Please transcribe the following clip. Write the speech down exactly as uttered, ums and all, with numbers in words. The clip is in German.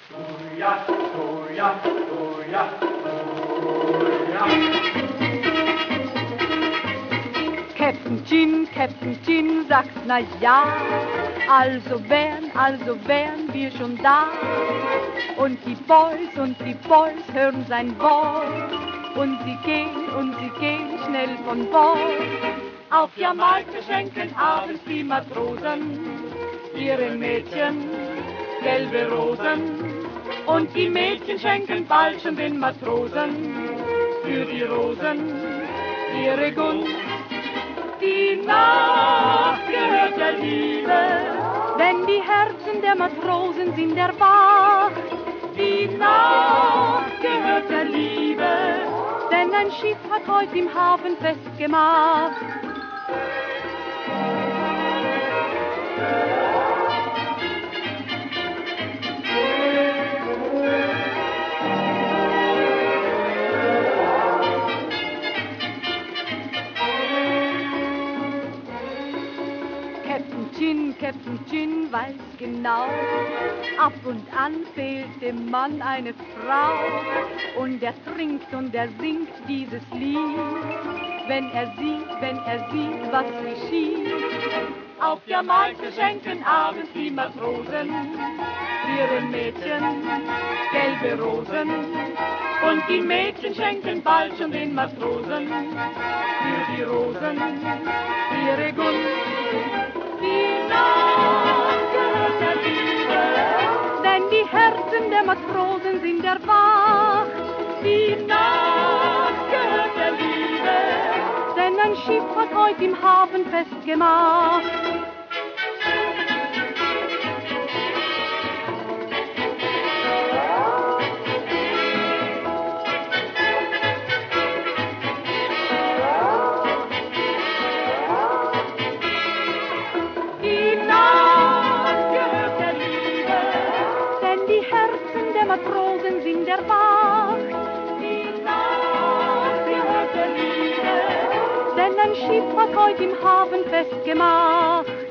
Oh ja, oh ja, oh ja, oh ja. Captain Gin, Captain Gin sagt na ja, also wären, also wären wir schon da. Und die Boys und die Boys hören sein Wort und sie gehen und sie gehen schnell von Bord. Auf Jamaika schenken abends die Matrosen ihren Mädchen gelbe Rosen und die Mädchen schenken bald schon den Matrosen für die Rosen ihre Gunst. Die Nacht gehört der Liebe, denn die Herzen der Matrosen sind erwacht. Die Nacht gehört der Liebe, denn ein Schiff hat heute im Hafen festgemacht. Captain Gin, Captain Gin weiß genau, ab und an fehlt dem Mann eine Frau. Und er trinkt und er singt dieses Lied, wenn er sieht, wenn er sieht, was geschieht. Auf Jamaika schenken abends die Matrosen ihren Mädchen gelbe Rosen. Und die Mädchen schenken bald schon den Matrosen für die Rosen ihre Gunst. Die Nacht gehört der Liebe, denn die Herzen der Matrosen sind erwacht. Die Nacht gehört der Liebe, denn ein Schiff hat heute im Hafen festgemacht. Matrosen sind erwacht, die Nacht gehört der Liebe, denn ein Schiff hat heute im Hafen festgemacht.